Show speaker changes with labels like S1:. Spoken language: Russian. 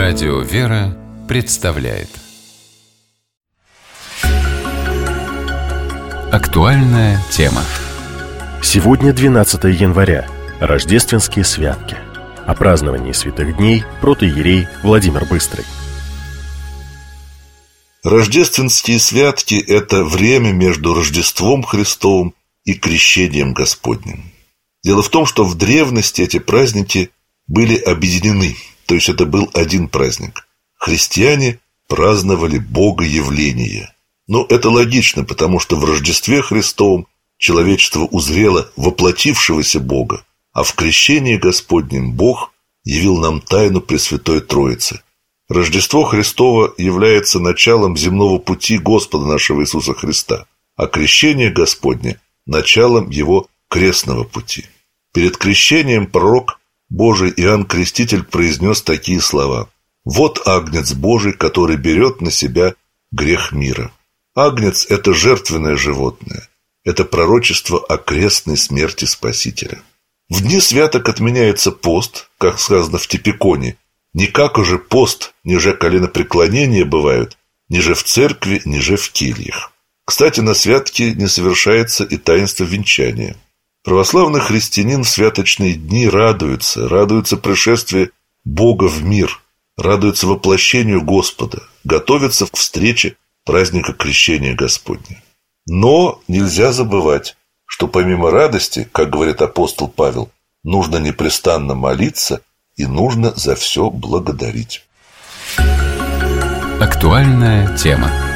S1: Радио «Вера» представляет актуальная тема.
S2: Сегодня 12 января. Рождественские святки. О праздновании святых дней протоиерей Владимир Быстрый.
S3: Рождественские святки – это время между Рождеством Христовым и Крещением Господним. Дело в том, что в древности эти праздники были объединены, то есть это был один праздник. Христиане праздновали Богоявление. Но это логично, потому что в Рождестве Христовом человечество узрело воплотившегося Бога, а в Крещении Господнем Бог явил нам тайну Пресвятой Троицы. Рождество Христово является началом земного пути Господа нашего Иисуса Христа, а Крещение Господне – началом Его крестного пути. Перед крещением пророк Божий Иоанн Креститель произнес такие слова: «Вот Агнец Божий, который берет на себя грех мира». Агнец – это жертвенное животное, это пророчество о крестной смерти Спасителя. В дни святок отменяется пост, как сказано в Типиконе, «Никак уже пост, ниже коленопреклонения бывают, ниже в церкви, ниже в кельях». Кстати, на святке не совершается и таинство венчания. Православный христианин в святочные дни радуется пришествию Бога в мир, радуется воплощению Господа, готовится к встрече праздника Крещения Господня. Но нельзя забывать, что помимо радости, как говорит апостол Павел, нужно непрестанно молиться и нужно за все благодарить.
S1: Актуальная тема.